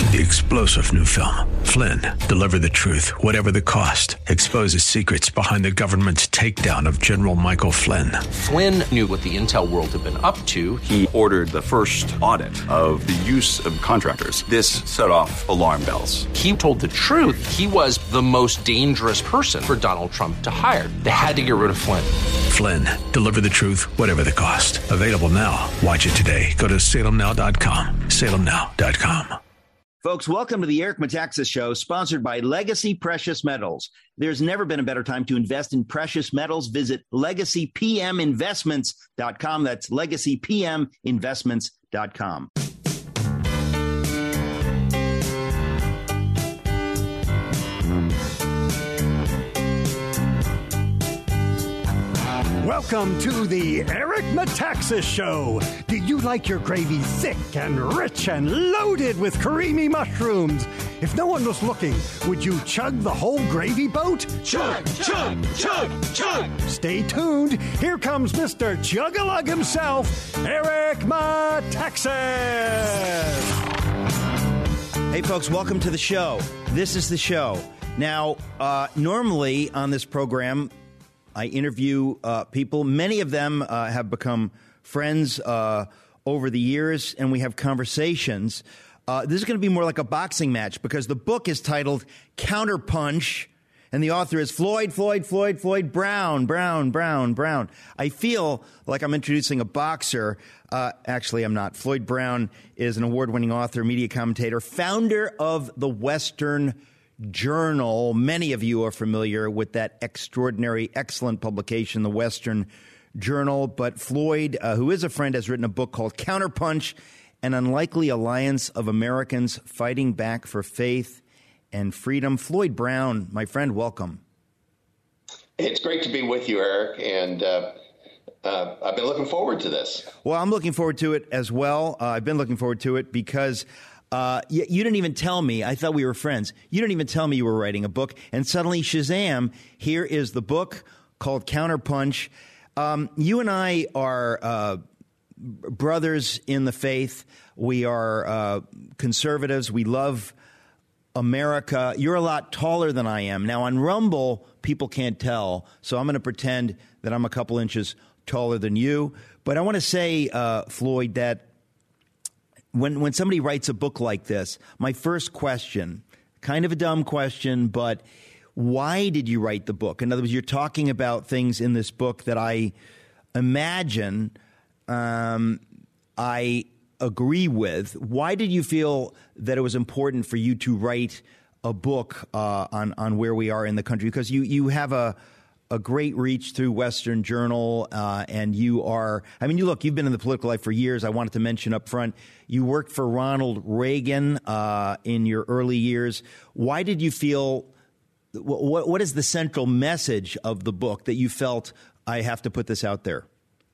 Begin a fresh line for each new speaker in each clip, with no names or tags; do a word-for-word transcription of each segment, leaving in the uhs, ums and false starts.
The explosive new film, Flynn, deliver the truth, whatever the cost, exposes secrets behind the government's takedown of General Michael Flynn.
Flynn knew what the intel world had been up to.
He ordered the first audit of the use of contractors. This set off alarm bells.
He told the truth. He was the most dangerous person for Donald Trump to hire. They had to get rid of Flynn.
Flynn, deliver the truth, whatever the cost. Available now. Watch it today. Go to salem now dot com. salem now dot com.
Folks, welcome to the Eric Metaxas Show, sponsored by Legacy Precious Metals. There's never been a better time to invest in precious metals. Visit legacy p m investments dot com. That's legacy p m investments dot com.
Welcome to the Eric Metaxas Show. Do you like your gravy thick and rich and loaded with creamy mushrooms? If no one was looking, would you chug the whole gravy boat?
Chug, chug, chug, chug.
Stay tuned. Here comes Mister Chug-a-Lug himself, Eric Metaxas.
Hey, folks, welcome to the show. This is the show. Now, uh, normally on this program, I interview uh, people. Many of them uh, have become friends uh, over the years, and we have conversations. Uh, this is going to be more like a boxing match because the book is titled Counterpunch, and the author is Floyd, Floyd, Floyd, Floyd Brown, Brown, Brown, Brown. I feel like I'm introducing a boxer. Uh, actually, I'm not. Floyd Brown is an award-winning author, media commentator, founder of the Western Journal. Many of you are familiar with that extraordinary, excellent publication, the Western Journal. But Floyd, uh, who is a friend, has written a book called Counterpunch, An Unlikely Alliance of Americans Fighting Back for Faith and Freedom. Floyd Brown, my friend, welcome.
It's great to be with you, Eric, and uh, uh, I've been looking forward to this.
Well, I'm looking forward to it as well. Uh, I've been looking forward to it because Uh, you, you didn't even tell me. I thought we were friends. You didn't even tell me you were writing a book. And suddenly, Shazam, here is the book called Counterpunch. Um, you and I are uh, brothers in the faith. We are uh, conservatives. We love America. You're a lot taller than I am. Now, on Rumble, people can't tell. So I'm going to pretend that I'm a couple inches taller than you. But I want to say, uh, Floyd, that When when somebody writes a book like this, my first question, kind of a dumb question, but why did you write the book? In other words, you're talking about things in this book that I imagine um, I agree with. Why did you feel that it was important for you to write a book uh, on, on where we are in the country? Because you, you have a a great reach through Western Journal, uh, and you are, I mean, you look, you've been in the political life for years. I wanted to mention up front, you worked for Ronald Reagan uh, in your early years. Why did you feel, what, what is the central message of the book that you felt, I have to put this out there?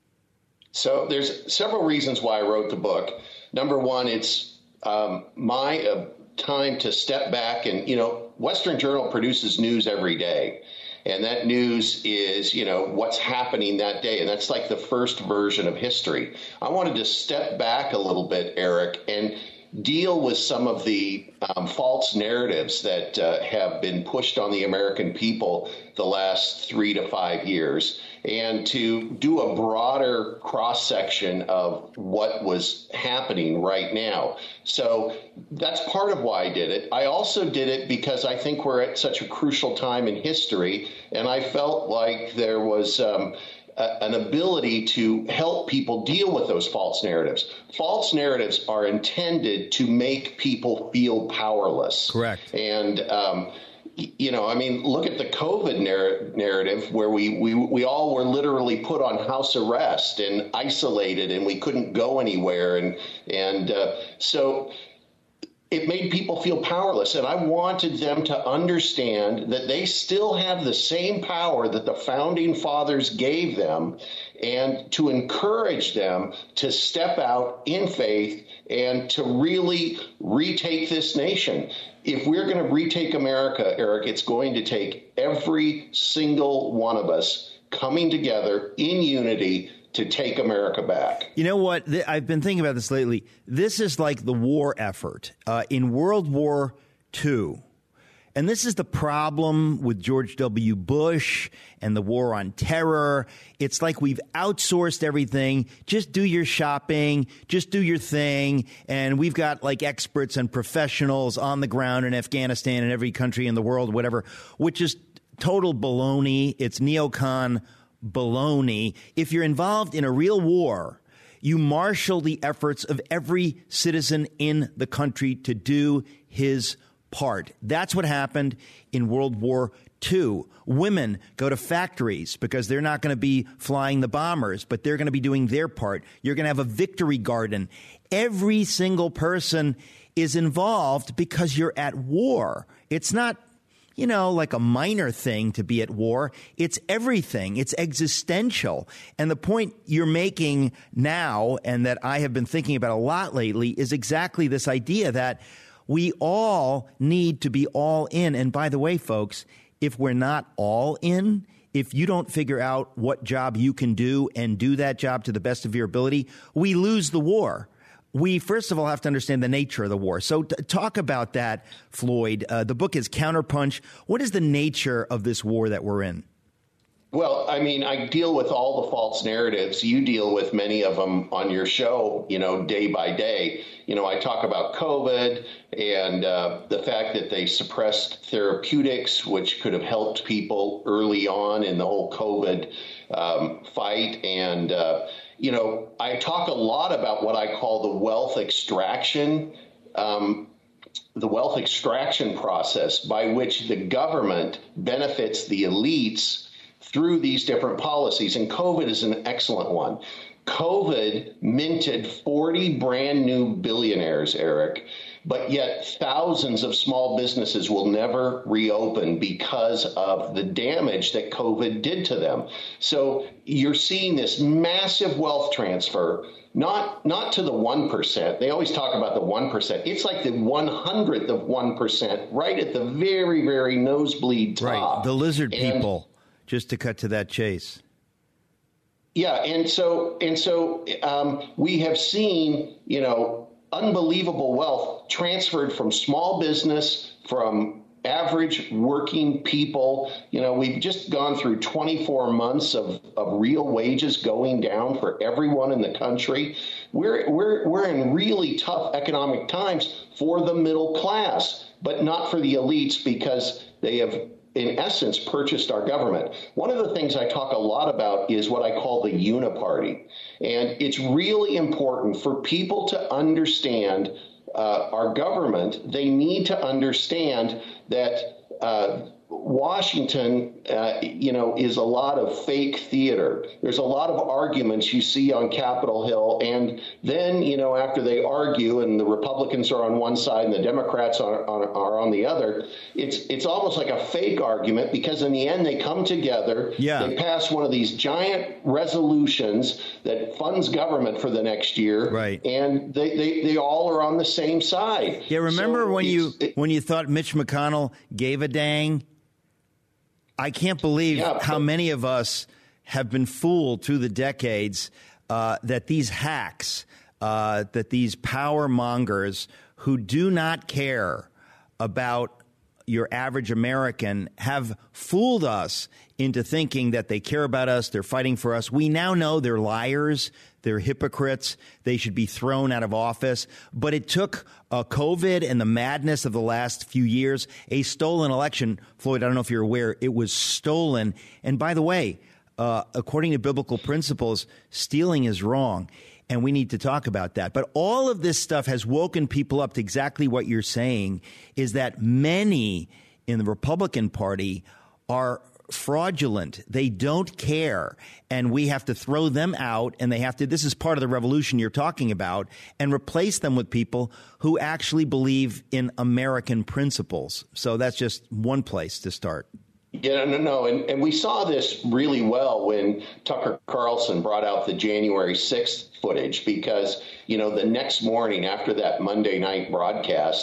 So there's several reasons why I wrote the book. Number one, it's um, my uh, time to step back and, you know, Western Journal produces news every day. And that news is, you know, what's happening that day. And that's like the first version of history. I wanted to step back a little bit, Eric, and deal with some of the um, false narratives that uh, have been pushed on the American people the last three to five years, and to do a broader cross-section of what was happening right now. So that's part of why I did it. I also did it because I think we're at such a crucial time in history, and I felt like there was um, a, an ability to help people deal with those false narratives. False narratives are intended to make people feel powerless.
Correct.
And um, You know, I mean, look at the COVID narr- narrative where we, we we all were literally put on house arrest and isolated, and we couldn't go anywhere. And and uh, so it made people feel powerless. And I wanted them to understand that they still have the same power that the founding fathers gave them, and to encourage them to step out in faith and to really retake this nation. If we're going to retake America, Eric, it's going to take every single one of us coming together in unity to take America back.
You know what? I've been thinking about this lately. This is like the war effort uh, in World War Two. And this is the problem with George W. Bush and the war on terror. It's like we've outsourced everything. Just do your shopping. Just do your thing. And we've got like experts and professionals on the ground in Afghanistan and every country in the world, whatever, which is total baloney. It's neocon baloney. If you're involved in a real war, you marshal the efforts of every citizen in the country to do his part. That's what happened in World War Two. Women go to factories because they're not going to be flying the bombers, but they're going to be doing their part. You're going to have a victory garden. Every single person is involved because you're at war. It's not, you know, like a minor thing to be at war. It's everything. It's existential. And the point you're making now, and that I have been thinking about a lot lately, is exactly this idea that we all need to be all in. And by the way, folks, if we're not all in, if you don't figure out what job you can do and do that job to the best of your ability, we lose the war. We, first of all, have to understand the nature of the war. So t- talk about that, Floyd. Uh, the book is Counterpunch. What is the nature of this war that we're in?
Well, I mean, I deal with all the false narratives. You deal with many of them on your show, you know, day by day. You know, I talk about COVID and uh, the fact that they suppressed therapeutics, which could have helped people early on in the whole COVID um, fight. And, uh, you know, I talk a lot about what I call the wealth extraction, um, the wealth extraction process by which the government benefits the elites through these different policies. And COVID is an excellent one. COVID minted forty brand new billionaires, Eric, but yet thousands of small businesses will never reopen because of the damage that COVID did to them. So you're seeing this massive wealth transfer, not not to the one percent. They always talk about the one percent. It's like the one hundredth of one percent, right at the very, very nosebleed top.
Right, the lizard
and,
people, just to cut to that chase.
Yeah, and so and so um, we have seen, you know, unbelievable wealth transferred from small business, from average working people. You know, we've just gone through twenty-four months of, of real wages going down for everyone in the country. We're we're we're in really tough economic times for the middle class, but not for the elites because they have, in essence, purchased our government. One of the things I talk a lot about is what I call the uniparty. And it's really important for people to understand uh, our government. They need to understand that uh, Washington, uh, you know, is a lot of fake theater. There's a lot of arguments you see on Capitol Hill. And then, you know, after they argue and the Republicans are on one side and the Democrats are, are, are on the other, it's it's almost like a fake argument because in the end they come together.
Yeah.
They pass one of these giant resolutions that funds government for the next year.
Right.
And they, they, they all are on the same side.
Yeah, remember
so
when you
it,
when you thought Mitch McConnell gave a dang? I can't believe
Yeah,
how
but-
many of us have been fooled through the decades uh, that these hacks, uh, that these power mongers who do not care about your average American have fooled us into thinking that they care about us, they're fighting for us. We now know they're liars, they're hypocrites, they should be thrown out of office. But it took uh, COVID and the madness of the last few years, a stolen election. Floyd, I don't know if you're aware, it was stolen. And by the way, uh, according to biblical principles, stealing is wrong. And we need to talk about that. But all of this stuff has woken people up to exactly what you're saying, is that many in the Republican Party are fraudulent. They don't care. And we have to throw them out. And they have to, this is part of the revolution you're talking about, and replace them with people who actually believe in American principles. So that's just one place to start.
Yeah, no, no. And, and we saw this really well when Tucker Carlson brought out the January sixth footage, because, you know, the next morning after that Monday night broadcast,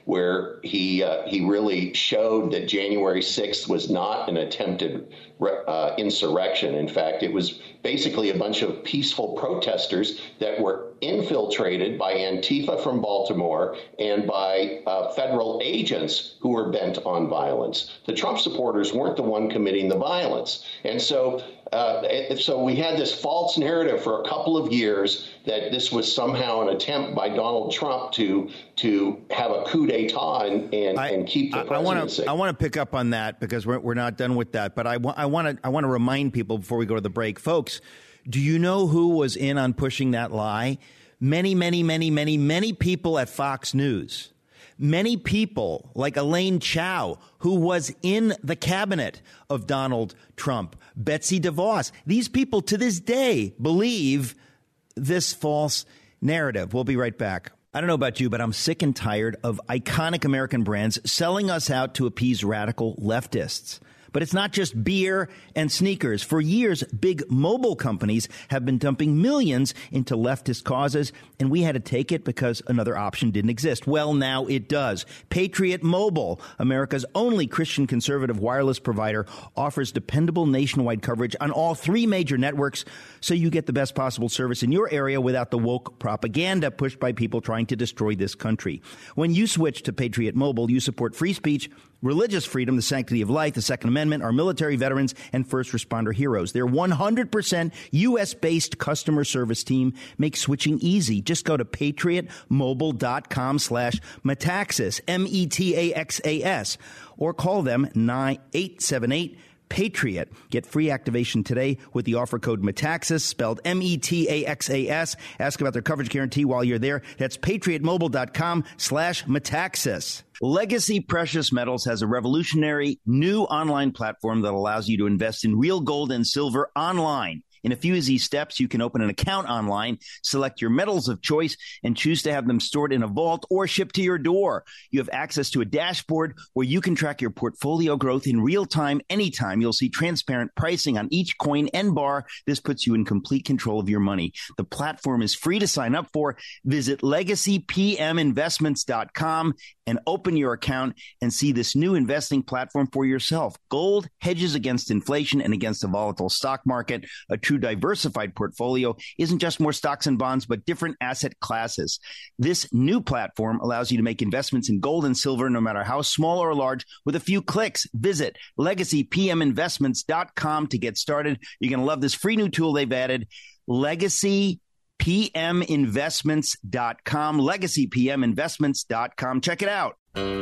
where he uh, he really showed that January sixth was not an attempted uh, insurrection. In fact, it was basically a bunch of peaceful protesters that were infiltrated by Antifa from Baltimore and by uh, federal agents who were bent on violence. The Trump supporters weren't the one committing the violence. And so uh, so we had this false narrative for a couple of years that this was somehow an attempt by Donald Trump to to have a coup d'etat and, and,
I,
and keep the presidency.
I want to pick up on that because we're, we're not done with that. But I, wa- I want to I want to remind people before we go to the break, folks, do you know who was in on pushing that lie? Many, many, many, many, many people at Fox News. Many people like Elaine Chao, who was in the cabinet of Donald Trump, Betsy DeVos. These people to this day believe this false narrative. We'll be right back. I don't know about you, but I'm sick and tired of iconic American brands selling us out to appease radical leftists. But it's not just beer and sneakers. For years, big mobile companies have been dumping millions into leftist causes, and we had to take it because another option didn't exist. Well, now it does. Patriot Mobile, America's only Christian conservative wireless provider, offers dependable nationwide coverage on all three major networks, so you get the best possible service in your area without the woke propaganda pushed by people trying to destroy this country. When you switch to Patriot Mobile, you support free speech, religious freedom, the sanctity of life, the Second Amendment, our military veterans, and first responder heroes. Their one hundred percent U S-based customer service team makes switching easy. Just go to patriotmobile.com slash Metaxas, M E T A X A S, or call them nine eight seven eight Patriot. Get free activation today with the offer code Metaxas, spelled M E T A X A S. Ask about their coverage guarantee while you're there. That's patriotmobile.com slash Metaxas. Legacy Precious Metals has a revolutionary new online platform that allows you to invest in real gold and silver online. In a few easy steps, you can open an account online, select your metals of choice, and choose to have them stored in a vault or shipped to your door. You have access to a dashboard where you can track your portfolio growth in real time, anytime. You'll see transparent pricing on each coin and bar. This puts you in complete control of your money. The platform is free to sign up for. Visit legacy p m investments dot com and open your account and see this new investing platform for yourself. Gold hedges against inflation and against a volatile stock market. A true diversified portfolio isn't just more stocks and bonds, but different asset classes. This new platform allows you to make investments in gold and silver, no matter how small or large, with a few clicks. Visit legacy p m investments dot com to get started. You're going to love this free new tool they've added, legacy p m investments dot com, legacy p m investments dot com. Check it out.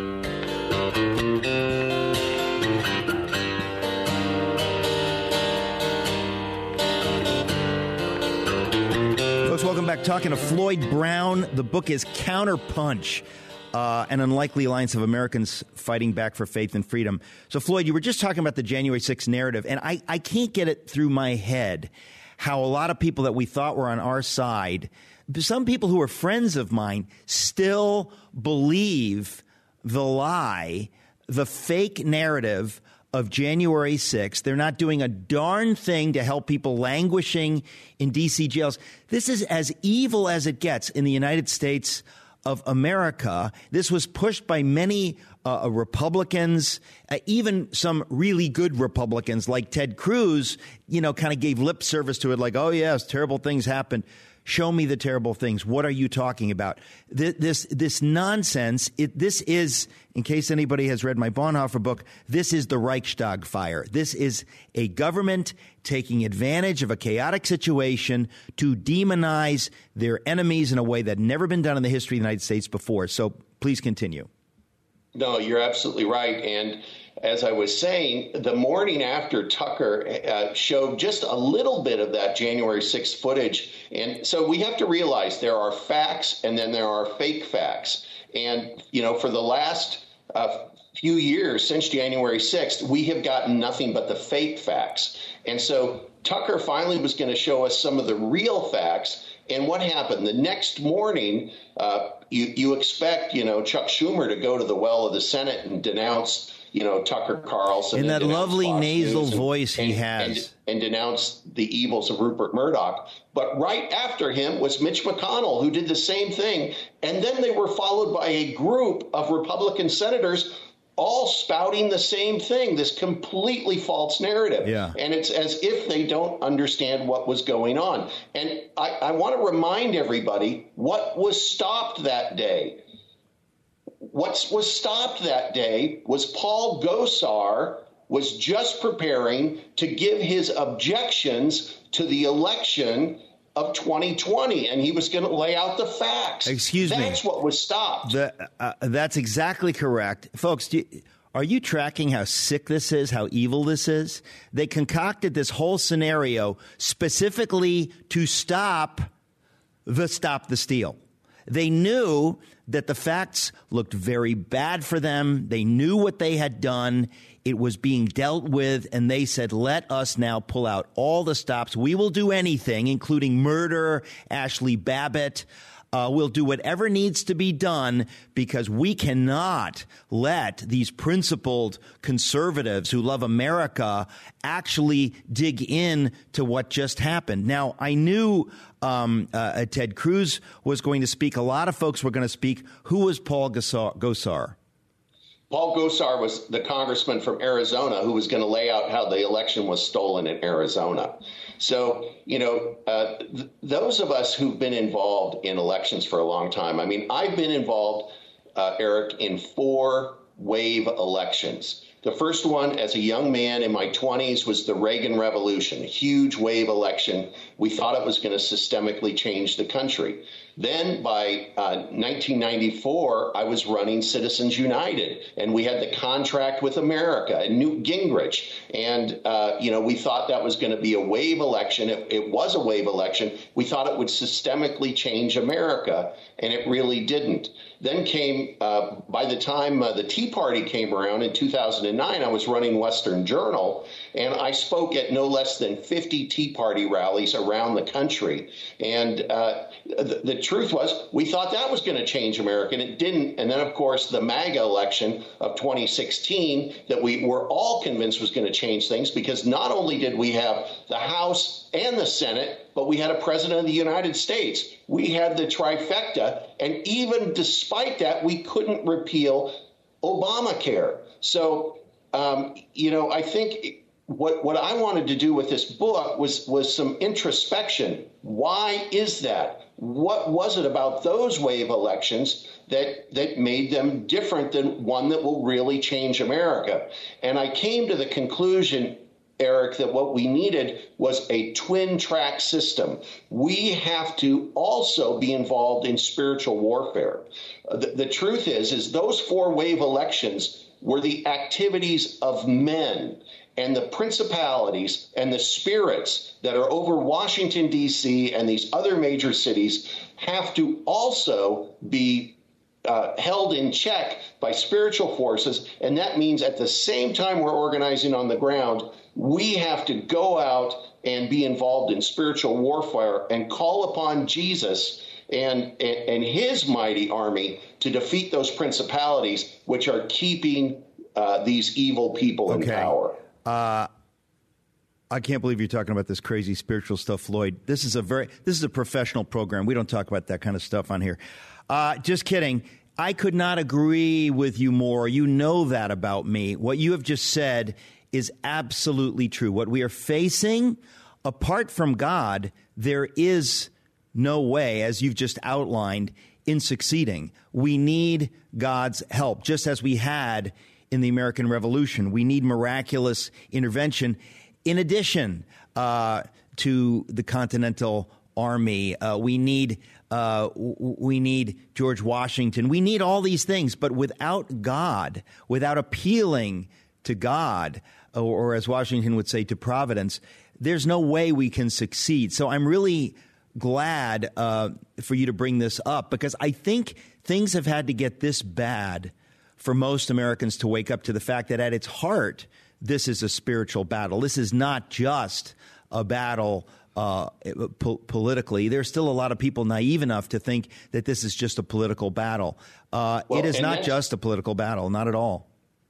Folks, welcome back. Talking to Floyd Brown. The book is Counterpunch, uh, an unlikely alliance of Americans fighting back for faith and freedom. So, Floyd, you were just talking about the January sixth narrative, and I, I can't get it through my head how a lot of people that we thought were on our side, some people who are friends of mine, still believe the lie, the fake narrative of January sixth. They're not doing a darn thing to help people languishing in D C jails. This is as evil as it gets in the United States of America. This was pushed by many uh, Republicans, uh, even some really good Republicans like Ted Cruz, you know, kind of gave lip service to it like, oh, yes, terrible things happened. Show me the terrible things. What are you talking about? This this, this nonsense, it, this is, in case anybody has read my Bonhoeffer book, this is the Reichstag fire. This is a government taking advantage of a chaotic situation to demonize their enemies in a way that had never been done in the history of the United States before. So please continue.
No, you're absolutely right. And as I was saying, the morning after Tucker uh, showed just a little bit of that January sixth footage. And so we have to realize there are facts and then there are fake facts. And, you know, for the last uh, few years since January sixth, we have gotten nothing but the fake facts. And so Tucker finally was going to show us some of the real facts. And what happened? The next morning, uh, you, you expect, you know, Chuck Schumer to go to the well of the Senate and denounce you know, Tucker Carlson.
In that lovely nasal
and,
voice he
and,
has.
And, and denounce the evils of Rupert Murdoch. But right after him was Mitch McConnell, who did the same thing. And then they were followed by a group of Republican senators all spouting the same thing, this completely false narrative.
Yeah.
And it's as if they don't understand what was going on. And I, I want to remind everybody what was stopped that day. What was stopped that day was Paul Gosar was just preparing to give his objections to the election of twenty twenty, and he was going to lay out the facts.
Excuse
that's
me.
That's what was stopped.
The, uh, that's exactly correct. Folks, do you, are you tracking how sick this is, how evil this is? They concocted this whole scenario specifically to stop the Stop the Steal. They knew that the facts looked very bad for them. They knew what they had done. It was being dealt with, and they said, let us now pull out all the stops. We will do anything, including murder Ashley Babbitt. Uh, we'll do whatever needs to be done because we cannot let these principled conservatives who love America actually dig in to what just happened. Now, I knew um, uh, Ted Cruz was going to speak. A lot of folks were going to speak. Who was Paul Gosar? Gosar?
Paul Gosar was the congressman from Arizona who was going to lay out how the election was stolen in Arizona. So, you know, uh, th- those of us who've been involved in elections for a long time, I mean, I've been involved, uh, Eric, in four wave elections. The first one, as a young man in my twenties, was the Reagan Revolution, a huge wave election. We thought it was going to systemically change the country. Then by uh, nineteen ninety-four, I was running Citizens United, and we had the contract with America and Newt Gingrich. And, uh, you know, we thought that was going to be a wave election. It, it was a wave election. We thought it would systemically change America, and it really didn't. Then came, uh, by the time uh, the Tea Party came around in two thousand nine, I was running Western Journal, and I spoke at no less than fifty Tea Party rallies around the country. And uh, the, the truth was, we thought that was going to change America, and it didn't. And then, of course, the MAGA election of twenty sixteen that we were all convinced was going to change things, because not only did we have the House and the Senate, but we had a president of the United States. We had the trifecta, and even despite that, we couldn't repeal Obamacare. So, um, you know, I think what what I wanted to do with this book was was some introspection. Why is that? What was it about those wave elections that that made them different than one that will really change America? And I came to the conclusion, Eric, that what we needed was a twin track system. We have to also be involved in spiritual warfare. Uh, the, the truth is, is those four wave elections were the activities of men, and the principalities and the spirits that are over Washington, D C and these other major cities have to also be uh, held in check by spiritual forces. And that means at the same time we're organizing on the ground, we have to go out and be involved in spiritual warfare and call upon Jesus and, and, and his mighty army to defeat those principalities which are keeping uh, these evil people in
okay.
power.
Uh, I can't believe you're talking about this crazy spiritual stuff, Floyd. This is a very this is a professional program. We don't talk about that kind of stuff on here. Uh, just kidding. I could not agree with you more. You know that about me. What you have just said is absolutely true. What we are facing, apart from God, there is no way, as you've just outlined, in succeeding. We need God's help, just as we had in the American Revolution. We need miraculous intervention. In addition uh, to the Continental Army, uh, we need uh, w- we need George Washington. We need all these things, but without God, without appealing to God, or, or as Washington would say, to Providence, there's no way we can succeed. So I'm really glad uh, for you to bring this up, because I think things have had to get this bad for most Americans to wake up to the fact that at its heart, this is a spiritual battle. This is not just a battle uh, po- politically. There's still a lot of people naive enough to think that this is just a political battle. Uh,
well,
it is not
then,
just a political battle, not at all.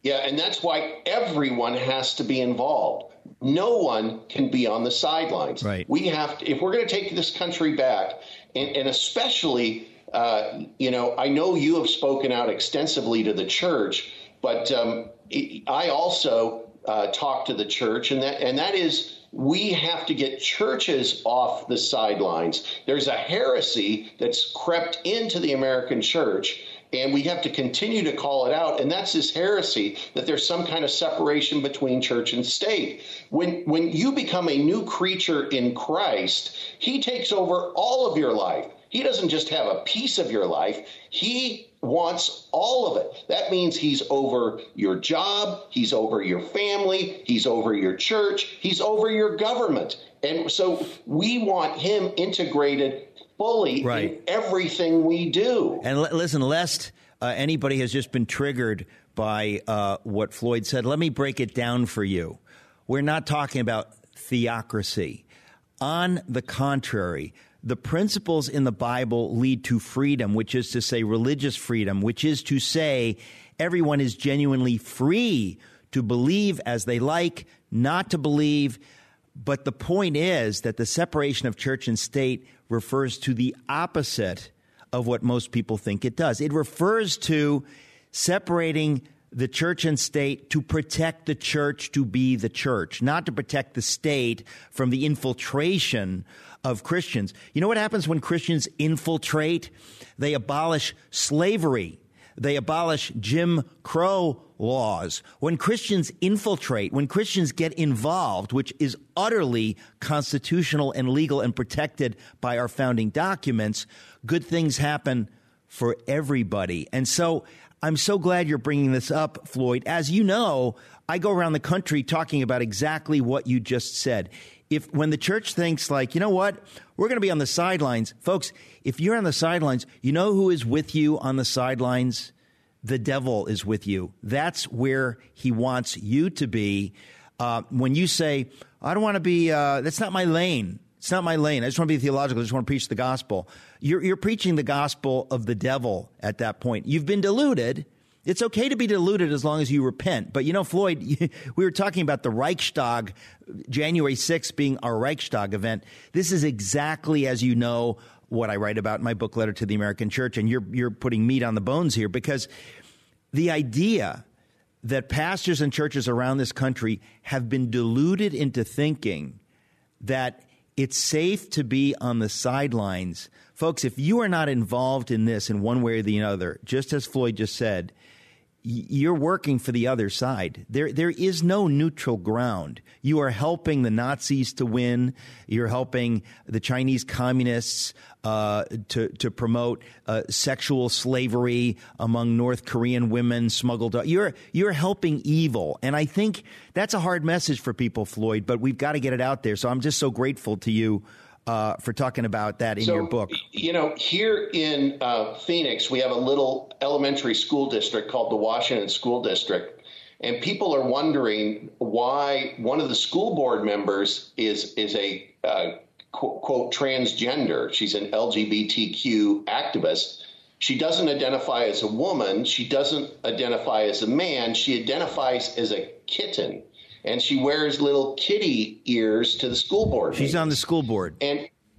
Yeah, and that's why everyone has to be involved. No one can be on the sidelines.
Right.
We have to, if we're going to take this country back, and, and especially, uh, you know, I know you have spoken out extensively to the church, but um, I also uh, talk to the church, and that and that is we have to get churches off the sidelines. There's a heresy that's crept into the American church, and we have to continue to call it out. And that's this heresy that there's some kind of separation between church and state. When when you become a new creature in Christ, he takes over all of your life. He doesn't just have a piece of your life. He wants all of it. That means he's over your job, he's over your family, he's over your church, he's over your government. And so we want him integrated fully right. in everything we do.
And l- listen, lest uh, anybody has just been triggered by uh, what Floyd said, let me break it down for you. We're not talking about theocracy. On the contrary, the principles in the Bible lead to freedom, which is to say religious freedom, which is to say everyone is genuinely free to believe as they like, not to believe. But the point is that the separation of church and state refers to the opposite of what most people think it does. It refers to separating the church and state to protect the church to be the church, not to protect the state from the infiltration of Christians. You know what happens when Christians infiltrate? They abolish slavery. They abolish Jim Crow laws. When Christians infiltrate, when Christians get involved, which is utterly constitutional and legal and protected by our founding documents, good things happen for everybody. And so I'm so glad you're bringing this up, Floyd. As you know, I go around the country talking about exactly what you just said. If when the church thinks like, you know what, we're going to be on the sidelines, folks, if you're on the sidelines, you know who is with you on the sidelines? The devil is with you. That's where he wants you to be. Uh, when you say, I don't want to be, uh, that's not my lane. It's not my lane. I just want to be theological. I just want to preach the gospel. You're, you're preaching the gospel of the devil at that point. You've been deluded. It's okay to be deluded as long as you repent. But, you know, Floyd, we were talking about the Reichstag, January sixth being our Reichstag event. This is exactly, as you know, what I write about in my book, Letter to the American Church. And you're you're putting meat on the bones here, because the idea that pastors and churches around this country have been deluded into thinking that it's safe to be on the sidelines. Folks, if you are not involved in this in one way or the other, just as Floyd just said, you're working for the other side. There, there is no neutral ground. You are helping the Nazis to win. You're helping the Chinese communists uh, to to promote uh, sexual slavery among North Korean women smuggled. You're you're helping evil, and I think that's a hard message for people, Floyd. But we've got to get it out there. So I'm just so grateful to you Uh, for talking about that in
so,
your book.
You know, here in uh, Phoenix, we have a little elementary school district called the Washington School District. And people are wondering why one of the school board members is, is a, uh, quote, quote, transgender. She's an L G B T Q activist. She doesn't identify as a woman. She doesn't identify as a man. She identifies as a kitten. And she wears little kitty ears to the school board.
She's
meetings.
on the school board.
And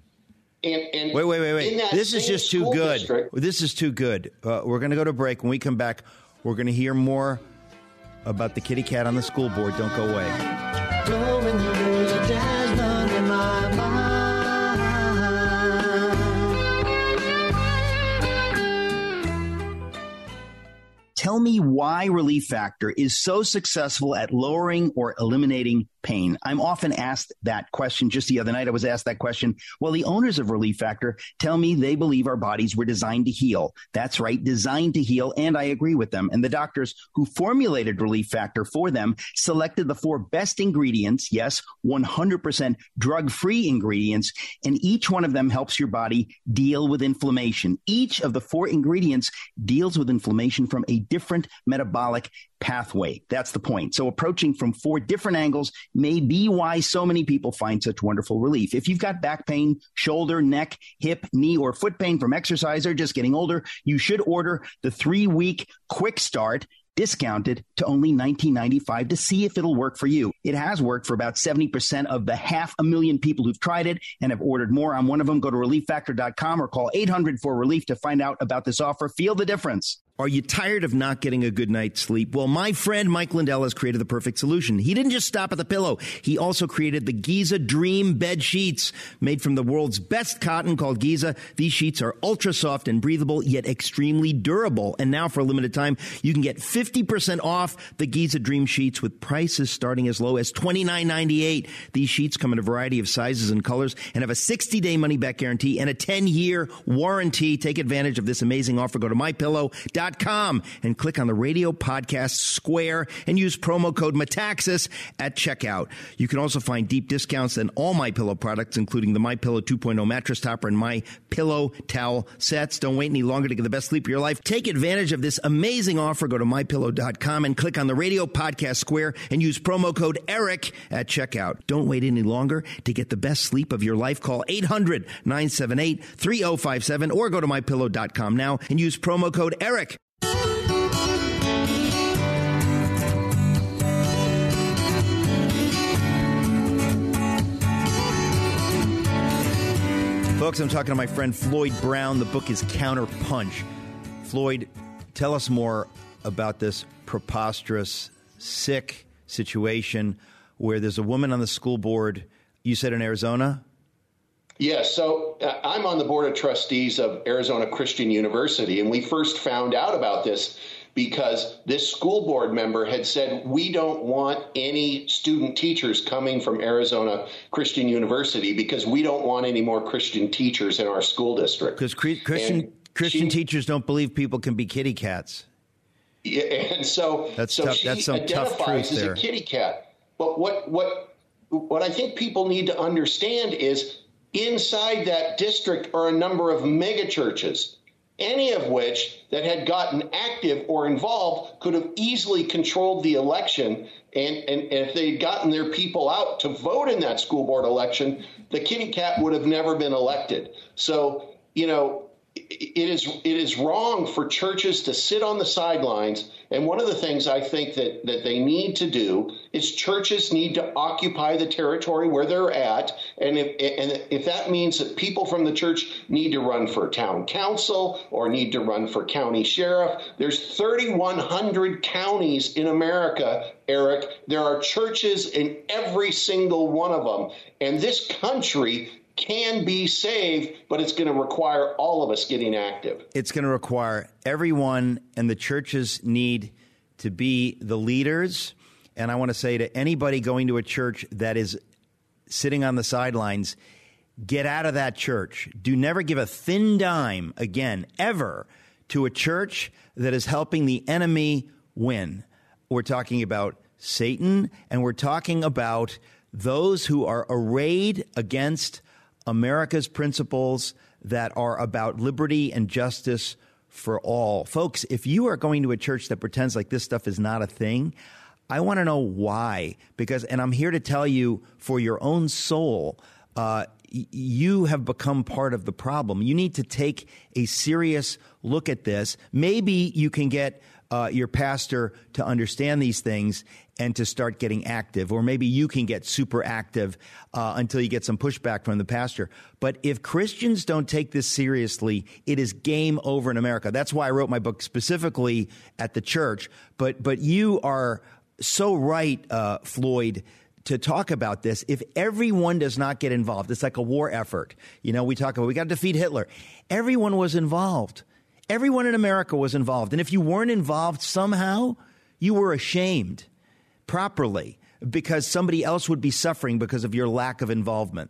and, and
wait, wait, wait, wait. This is just too good.
District,
this is too good. Uh, we're going to go to break. When we come back, we're going to hear more about the kitty cat on the school board. Don't go away.
Tell me why Relief Factor is so successful at lowering or eliminating pain. I'm often asked that question. Just the other night, I was asked that question. Well, the owners of Relief Factor tell me they believe our bodies were designed to heal. That's right, designed to heal, and I agree with them. And the doctors who formulated Relief Factor for them selected the four best ingredients, yes, one hundred percent drug-free ingredients, and each one of them helps your body deal with inflammation. Each of the four ingredients deals with inflammation from a different metabolic pathway. That's the point. So approaching from four different angles may be why so many people find such wonderful relief. If you've got back pain, shoulder, neck, hip, knee, or foot pain from exercise or just getting older, you should order the three-week quick start discounted to only nineteen ninety-five dollars to see if it'll work for you. It has worked for about seventy percent of the half a million people who've tried it and have ordered more. I'm one of them. Go to relief factor dot com or call eight hundred four relief to find out about this offer. Feel the difference.
Are you tired of not getting a good night's sleep? Well, my friend Mike Lindell has created the perfect solution. He didn't just stop at the pillow. He also created the Giza Dream Bed Sheets, made from the world's best cotton called Giza. These sheets are ultra soft and breathable, yet extremely durable. And now for a limited time, you can get fifty percent off the Giza Dream Sheets with prices starting as low as twenty-nine ninety-eight. These sheets come in a variety of sizes and colors and have a sixty-day money-back guarantee and a ten-year warranty. Take advantage of this amazing offer. Go to my pillow dot com and click on the radio podcast square and use promo code Metaxas at checkout. You can also find deep discounts on all MyPillow products, including the MyPillow two point oh mattress topper and MyPillow towel sets. Don't wait any longer to get the best sleep of your life. Take advantage of this amazing offer. Go to my pillow dot com and click on the radio podcast square and use promo code ERIC at checkout. Don't wait any longer to get the best sleep of your life. Call eight hundred nine seven eight three oh five seven or go to my pillow dot com now and use promo code ERIC. Folks, I'm talking to my friend Floyd Brown. The book is Counterpunch. Floyd, tell us more about this preposterous, sick situation where there's a woman on the school board, you said in Arizona?
Yes. So uh, I'm on the board of trustees of Arizona Christian University, and we first found out about this because this school board member had said, we don't want any student teachers coming from Arizona Christian University because we don't want any more Christian teachers in our school district.
Because cre- Christian Christian she, teachers don't believe people can be kitty cats.
Yeah, and so,
that's
so
tough.
she
That's some
identifies
tough truth
as
there.
a kitty cat. But what what what I think people need to understand is inside that district are a number of mega churches, any of which that had gotten active or involved could have easily controlled the election. And, and, and if they'd gotten their people out to vote in that school board election, the kitty cat would have never been elected. So, you know, it is it is wrong for churches to sit on the sidelines. And one of the things I think that, that they need to do is churches need to occupy the territory where they're at. And if, and if that means that people from the church need to run for town council or need to run for county sheriff, there's thirty-one hundred counties in America, Eric. There are churches in every single one of them. And this country can be saved, but it's going to require all of us getting active.
It's going to require everyone, and the churches need to be the leaders. And I want to say to anybody going to a church that is sitting on the sidelines, get out of that church. Do never give a thin dime again, ever, to a church that is helping the enemy win. We're talking about Satan, and we're talking about those who are arrayed against America's principles that are about liberty and justice for all. Folks, if you are going to a church that pretends like this stuff is not a thing, I want to know why. Because, and I'm here to tell you, for your own soul, uh, y- you have become part of the problem. You need to take a serious look at this. Maybe you can get uh, your pastor to understand these things and to start getting active, or maybe you can get super active uh, until you get some pushback from the pastor. But if Christians don't take this seriously, it is game over in America. That's why I wrote my book specifically at the church. But but you are so right, uh, Floyd, to talk about this. If everyone does not get involved, it's like a war effort. You know, we talk about we got to defeat Hitler. Everyone was involved. Everyone in America was involved. And if you weren't involved somehow, you were ashamed properly because somebody else would be suffering because of your lack of involvement.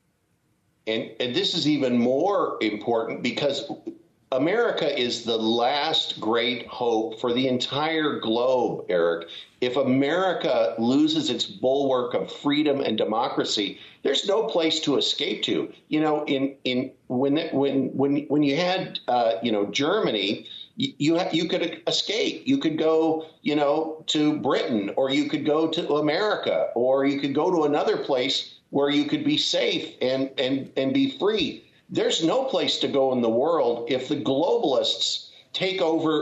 And, and this is even more important because America is the last great hope for the entire globe, Eric. If America loses its bulwark of freedom and democracy, there's no place to escape to. You know, in in when when when when you had uh, you know Germany, you you, ha- you could escape. You could go, you know, to Britain, or you could go to America, or you could go to another place where you could be safe and and and be free. There's no place to go in the world if the globalists take over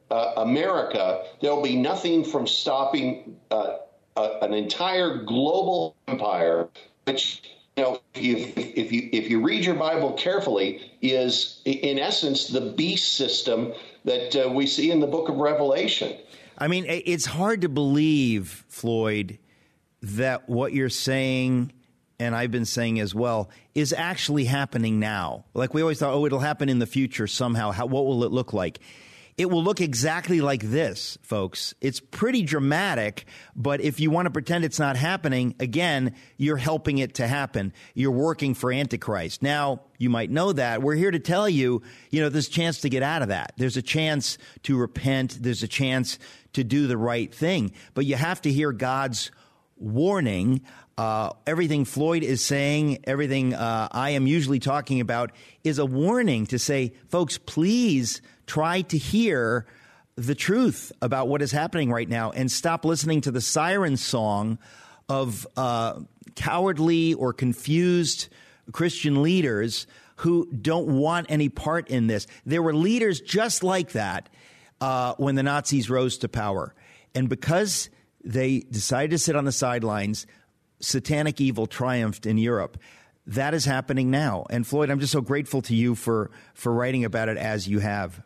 uh, America, there'll be nothing from stopping uh, uh, an entire global empire, which, you know, if you, if you if you read your Bible carefully, is in essence the beast system that uh, we see in the book of Revelation.
I mean, it's hard to believe, Floyd, that what you're saying, and I've been saying as well, is actually happening now. Like we always thought, oh, it'll happen in the future somehow. How, what will it look like? It will look exactly like this, folks. It's pretty dramatic, but if you want to pretend it's not happening, again, you're helping it to happen. You're working for Antichrist. Now, you might know that. We're here to tell you, you know, there's a chance to get out of that. There's a chance to repent. There's a chance to do the right thing. But you have to hear God's warning. Uh, everything Floyd is saying, everything uh, I am usually talking about is a warning to say, folks, please try to hear the truth about what is happening right now and stop listening to the siren song of uh, cowardly or confused Christian leaders who don't want any part in this. There were leaders just like that uh, when the Nazis rose to power. And because they decided to sit on the sidelines, satanic evil triumphed in Europe. That is happening now. And Floyd, I'm just so grateful to you for, for writing about it as you have.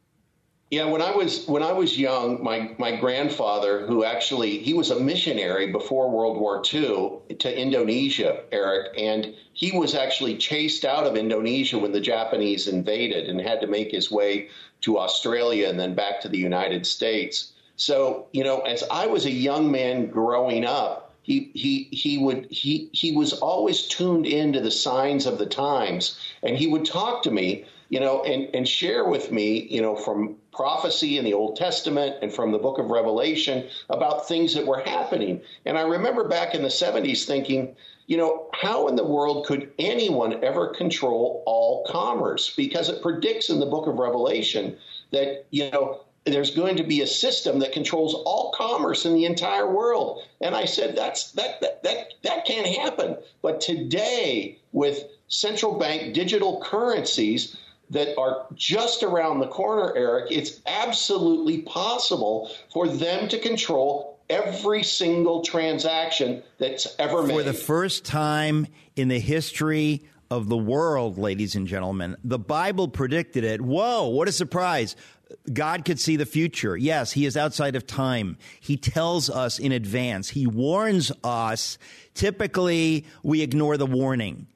Yeah, when I was when I was young, my, my grandfather, who actually, he was a missionary before World War Two to Indonesia, Eric, and he was actually chased out of Indonesia when the Japanese invaded and had to make his way to Australia and then back to the United States. So, you know, as I was a young man growing up, He he he would he he was always tuned into the signs of the times, and he would talk to me, you know, and, and share with me, you know, from prophecy in the Old Testament and from the book of Revelation about things that were happening. And I remember back in the seventies thinking, you know, how in the world could anyone ever control all commerce? Because it predicts in the book of Revelation that, you know, there's going to be a system that controls all commerce in the entire world. And I said, that's that that that, that can't happen. But today, with central bank digital currencies that are just around the corner, Eric, it's absolutely possible for them to control every single transaction that's ever made.
For the first time in the history of the world, ladies and gentlemen, the Bible predicted it. Whoa, what a surprise. God could see the future. Yes, he is outside of time. He tells us in advance. He warns us. Typically, we ignore the warning.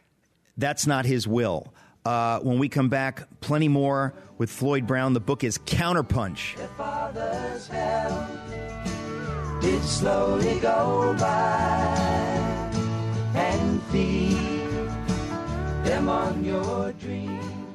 That's not his will. Uh, when we come back, plenty more with Floyd Brown. The book is Counterpunch.
Their father's hell did slowly go by, and feed them on your dreams.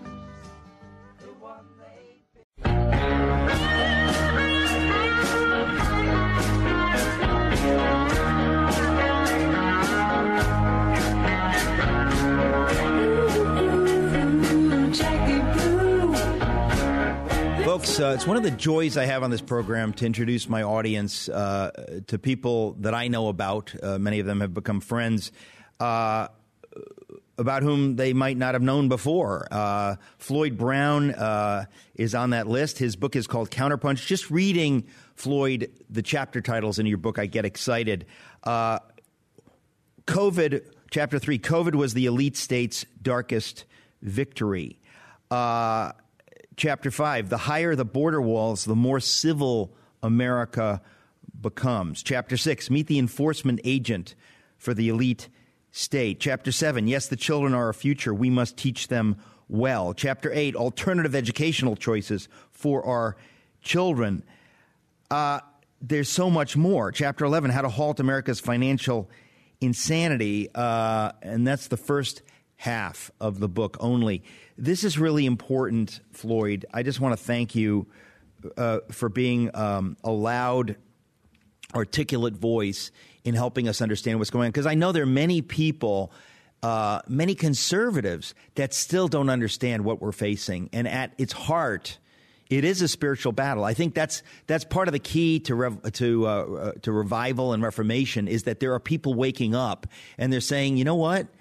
Folks, uh, it's one of the joys I have on this program to introduce my audience uh, to people that I know about. Uh, many of them have become friends uh, about whom they might not have known before. Uh, Floyd Brown uh, is on that list. His book is called Counterpunch. Just reading, Floyd, the chapter titles in your book, I get excited. Uh, COVID, chapter three, COVID was the elite state's darkest victory. Uh Chapter five, the higher the border walls, the more civil America becomes. Chapter six, meet the enforcement agent for the elite state. Chapter seven, yes, the children are our future. We must teach them well. Chapter eight, alternative educational choices for our children. Uh, there's so much more. Chapter eleven, how to halt America's financial insanity. Uh, and that's the first half of the book only. This is really important, Floyd. I just want to thank you uh, for being um, a loud, articulate voice in helping us understand what's going on. Because I know there are many people, uh, many conservatives that still don't understand what we're facing. And at its heart, it is a spiritual battle. I think that's that's part of the key to rev- to uh, to revival and reformation is that there are people waking up and they're saying, you know what?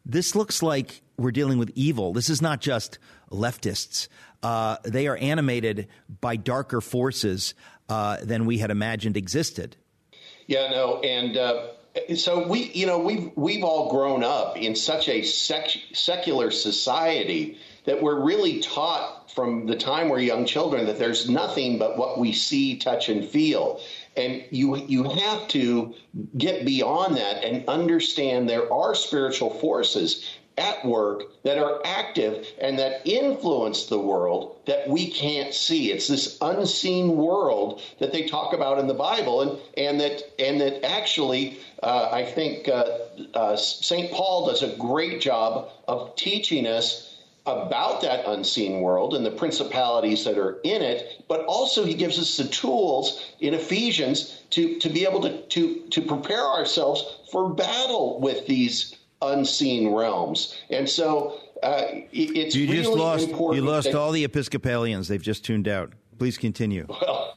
this looks like we're dealing with evil. This is not just leftists. Uh, they are animated by darker forces uh, than we had imagined existed.
Yeah, no, and uh, so we, you know, we've we've all grown up in such a sec- secular society that we're really taught from the time we're young children that there's nothing but what we see, touch, and feel. And you you have to get beyond that and understand there are spiritual forces at work that are active and that influence the world that we can't see. It's this unseen world that they talk about in the Bible, and and that and that actually uh, I think uh, uh, Saint Paul does a great job of teaching us about that unseen world and the principalities that are in it, but also he gives us the tools in Ephesians to, to be able to, to, to prepare ourselves for battle with these unseen realms. And so uh, it's
you
really
just lost,
important.
You lost
that,
all the Episcopalians. They've just tuned out. Please continue.
Well,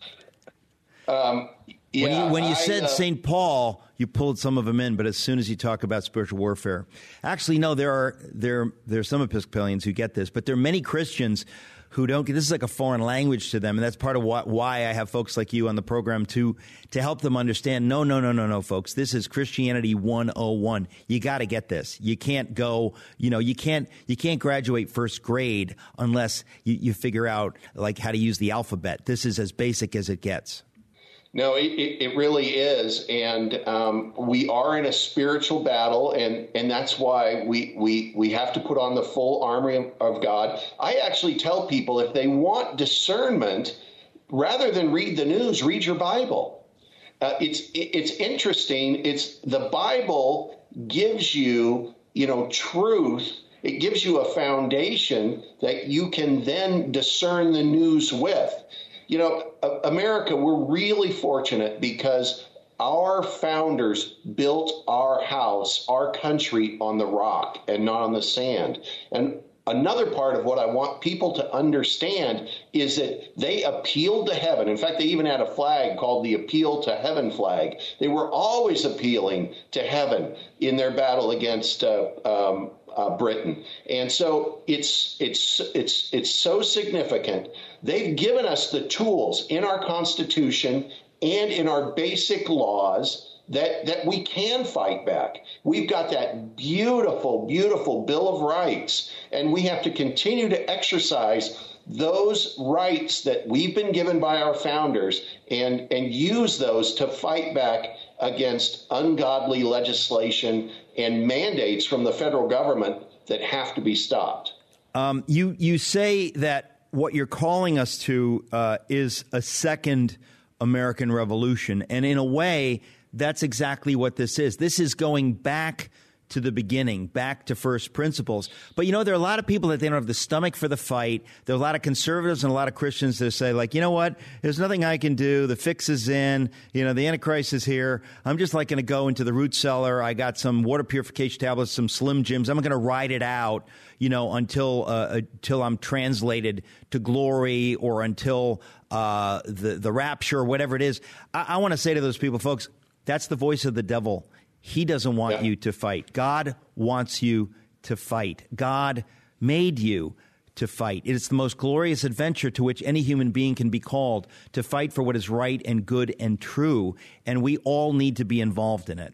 um, yeah,
when you, when you
I,
said
uh,
Saint Paul, you pulled some of them in, but as soon as you talk about spiritual warfare, actually, no, there are there there are some Episcopalians who get this, but there are many Christians who don't get this. Is like a foreign language to them, and that's part of what, why I have folks like you on the program to to help them understand. No, no, no, no, no, folks. This is Christianity one oh one. You got to get this. You can't go. You know, you can't you can't graduate first grade unless you, you figure out like how to use the alphabet. This is as basic as it gets.
No, it, it really is, and um, we are in a spiritual battle, and, and that's why we, we we have to put on the full armor of God. I actually tell people if they want discernment, rather than read the news, read your Bible. Uh, it's it, it's interesting. It's the Bible gives you you know truth. It gives you a foundation that you can then discern the news with. You know, America, we're really fortunate because our founders built our house, our country on the rock and not on the sand. And another part of what I want people to understand is that they appealed to heaven. In fact, they even had a flag called the Appeal to Heaven flag. They were always appealing to heaven in their battle against uh, um, Uh, Britain. And so it's it's it's it's so significant. They've given us the tools in our Constitution and in our basic laws that that we can fight back. We've got that beautiful, beautiful Bill of Rights, and we have to continue to exercise those rights that we've been given by our founders and and use those to fight back against ungodly legislation and mandates from the federal government that have to be stopped.
Um, you you say that what you're calling us to uh, is a second American Revolution, and in a way, that's exactly what this is. This is going back to the beginning, back to first principles. But, you know, there are a lot of people that they don't have the stomach for the fight. There are a lot of conservatives and a lot of Christians that say, like, you know what, there's nothing I can do. The fix is in. You know, the Antichrist is here. I'm just like going to go into the root cellar. I got some water purification tablets, some Slim Jims. I'm going to ride it out, you know, until uh, until I'm translated to glory or until uh, the, the rapture or whatever it is. I, I want to say to those people, folks, that's the voice of the devil. He doesn't want yeah. you to fight. God wants you to fight. God made you to fight. It is the most glorious adventure to which any human being can be called, to fight for what is right and good and true, and we all need to be involved in it.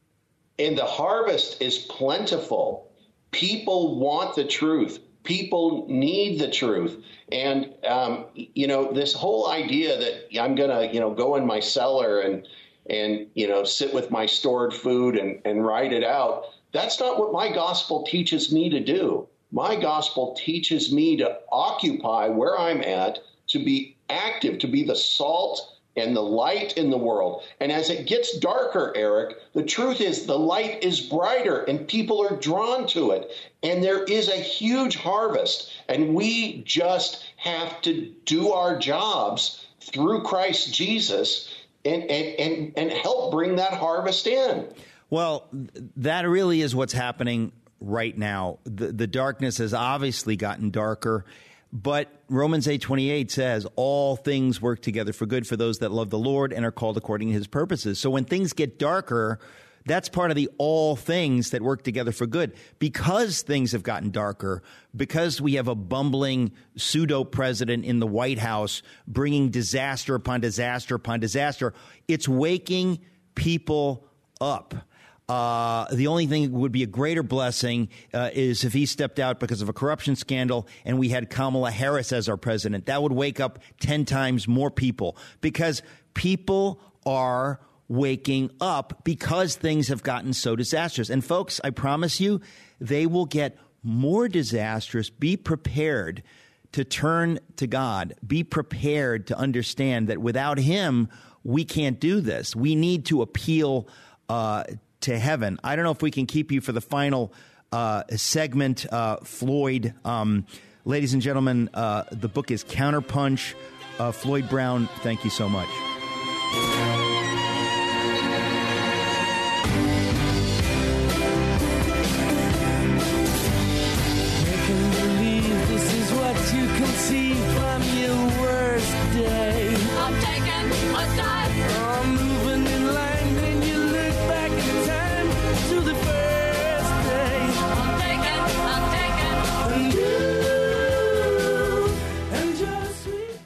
And the harvest is plentiful. People want the truth. People need the truth. And, um, you know, this whole idea that I'm going to, you know, go in my cellar and and, you know, sit with my stored food and, and write it out. That's not what my gospel teaches me to do. My gospel teaches me to occupy where I'm at, to be active, to be the salt and the light in the world. And as it gets darker, Eric, the truth is the light is brighter and people are drawn to it. And there is a huge harvest. And we just have to do our jobs through Christ Jesus And, and and and help bring that harvest in.
Well, that really is what's happening right now. The, the darkness has obviously gotten darker, but Romans eight twenty-eight says all things work together for good for those that love the Lord and are called according to his purposes. So when things get darker, That's part of the all things that work together for good. Because things have gotten darker, because we have a bumbling pseudo-president in the White House bringing disaster upon disaster upon disaster, it's waking people up. Uh, the only thing that would be a greater blessing uh, is if he stepped out because of a corruption scandal and we had Kamala Harris as our president. That would wake up ten times more people, because people are waking up because things have gotten so disastrous. And folks, I promise you, they will get more disastrous. Be prepared to turn to God. Be prepared to understand that without him, we can't do this. We need to appeal uh to heaven. I don't know if we can keep you for the final uh, segment, uh, Floyd. Um, ladies and gentlemen, uh, the book is Counterpunch. Uh, Floyd Brown, thank you so much.
I can believe this is what you conceive from your worst day. I'm taking a dive. I'm moving in line, then you look back in time to the first day. I'm taking, I'm taking, and you and your sweet.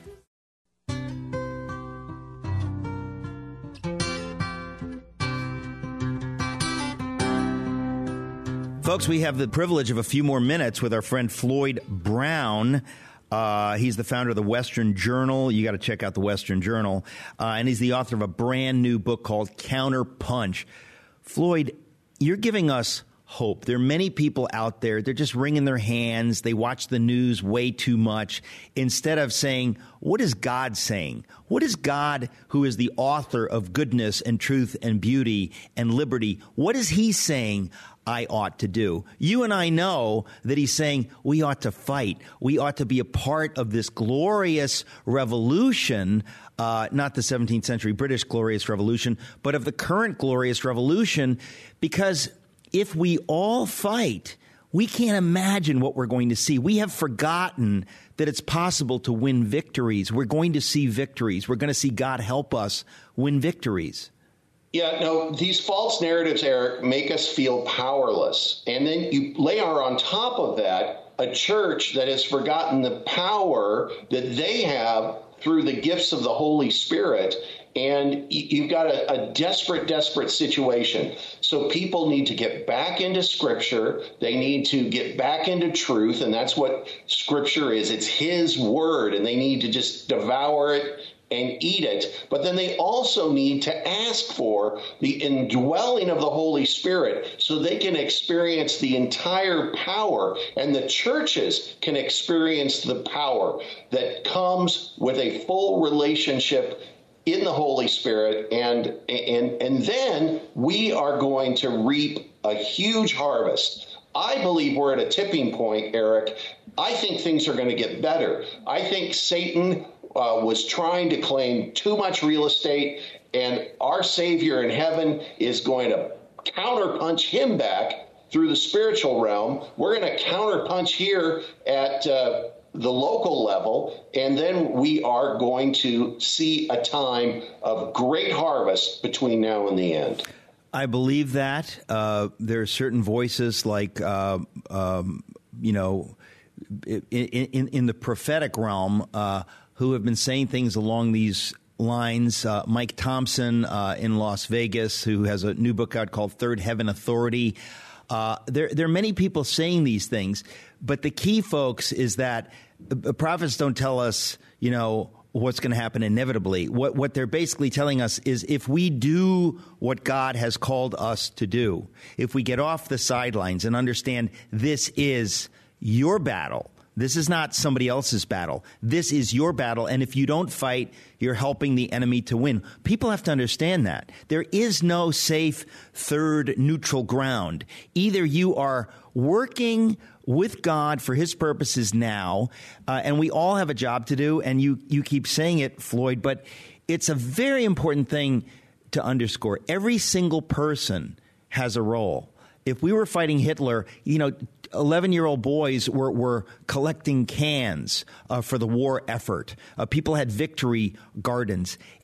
Folks, we have the privilege of a few more minutes with our friend Floyd Brown. Uh, he's the founder of the Western Journal. You got to check out the Western Journal. Uh, and he's the author of a brand new book called Counterpunch. Floyd, you're giving us hope. There are many people out there, they're just wringing their hands. They watch the news way too much instead of saying, what is God saying? What is God, who is the author of goodness and truth and beauty and liberty, what is he saying I ought to do? You and I know that he's saying we ought to fight. We ought to be a part of this glorious revolution, uh, not the seventeenth century British glorious revolution, but of the current glorious revolution, because if we all fight, we can't imagine what we're going to see. We have forgotten that it's possible to win victories. We're going to see victories. We're going to see God help us win victories.
Yeah, no, these false narratives, Eric, make us feel powerless. And then you layer on top of that a church that has forgotten the power that they have through the gifts of the Holy Spirit. And you've got a, a desperate, desperate situation. So people need to get back into Scripture. They need to get back into truth. And that's what Scripture is. It's His Word. And they need to just devour it and eat it. But then they also need to ask for the indwelling of the Holy Spirit so they can experience the entire power, and the churches can experience the power that comes with a full relationship in the Holy Spirit. And, and, and then we are going to reap a huge harvest. I believe we're at a tipping point, Eric. I think things are going to get better. I think Satan Uh, was trying to claim too much real estate, and our Savior in heaven is going to counterpunch him back through the spiritual realm. We're going to counterpunch here at uh, the local level, and then we are going to see a time of great harvest between now and the end.
I believe that. Uh, there are certain voices like, uh, um, you know, in, in, in the prophetic realm, uh, who have been saying things along these lines. Uh, Mike Thompson uh, in Las Vegas, who has a new book out called Third Heaven Authority. Uh, there, there are many people saying these things, but the key, folks, is that the prophets don't tell us, you know, what's going to happen inevitably. What, what they're basically telling us is if we do what God has called us to do, if we get off the sidelines and understand this is your battle, this is not somebody else's battle. This is your battle. And if you don't fight, you're helping the enemy to win. People have to understand that. There is no safe third neutral ground. Either you are working with God for his purposes now, uh, and we all have a job to do, and you, you keep saying it, Floyd, but it's a very important thing to underscore. Every single person has a role. If we were fighting Hitler, you know, eleven-year-old boys were, were collecting cans uh, for the war effort. Uh, people had victory gardens.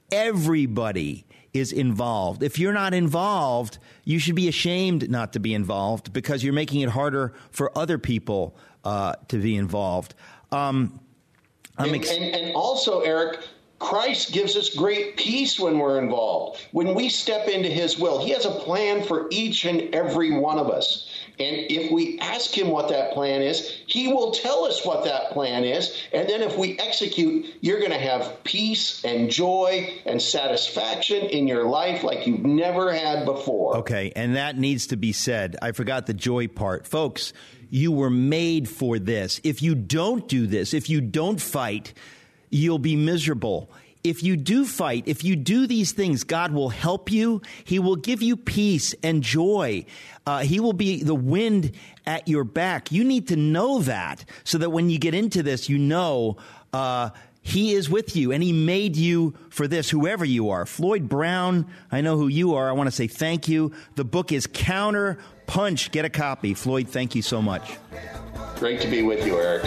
Everybody is involved. If you're not involved, you should be ashamed not to be involved because you're making it harder for other people uh, to be involved. Um, I'm
and,
ex-
and, and also, Eric, Christ gives us great peace when we're involved. When we step into his will, he has a plan for each and every one of us. And if we ask him what that plan is, he will tell us what that plan is. And then if we execute, you're going to have peace and joy and satisfaction in your life like you've never had before.
Okay, and that needs to be said. I forgot the joy part. Folks, you were made for this. If you don't do this, if you don't fight, you'll be miserable. If you do fight, if you do these things, God will help you. He will give you peace and joy. Uh, he will be the wind at your back. You need to know that so that when you get into this, you know uh, he is with you and he made you for this, whoever you are. Floyd Brown, I know who you are. I want to say thank you. The book is Counter Punch. Get a copy. Floyd, thank you so much.
Great to be with you, Eric.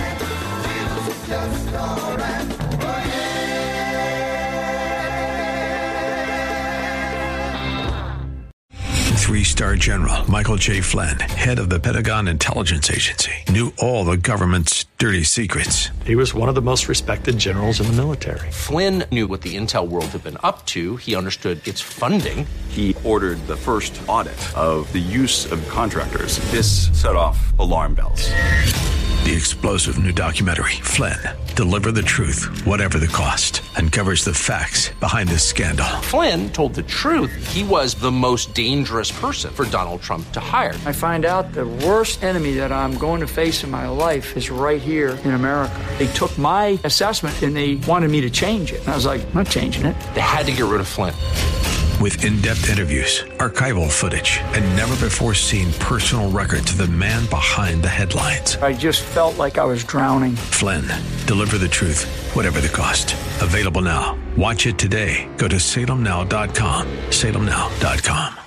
Three-star General Michael J. Flynn, head of the Pentagon Intelligence Agency, knew all the government's dirty secrets.
He was one of the most respected generals in the military.
Flynn knew what the intel world had been up to. He understood its funding.
He ordered the first audit of the use of contractors. This set off alarm bells.
The explosive new documentary, Flynn, Deliver the Truth, Whatever the Cost, uncovers the facts behind this scandal.
Flynn told the truth. He was the most dangerous person for Donald Trump to hire.
I find out the worst enemy that I'm going to face in my life is right here in America. They took my assessment and they wanted me to change it. And I was like, I'm not changing it.
They had to get rid of Flynn.
With in-depth interviews, archival footage, and never-before-seen personal records of the man behind the headlines.
I just felt like I was drowning.
Flynn, Deliver the Truth, Whatever the Cost. Available now. Watch it today. Go to Salem Now dot com. Salem Now dot com.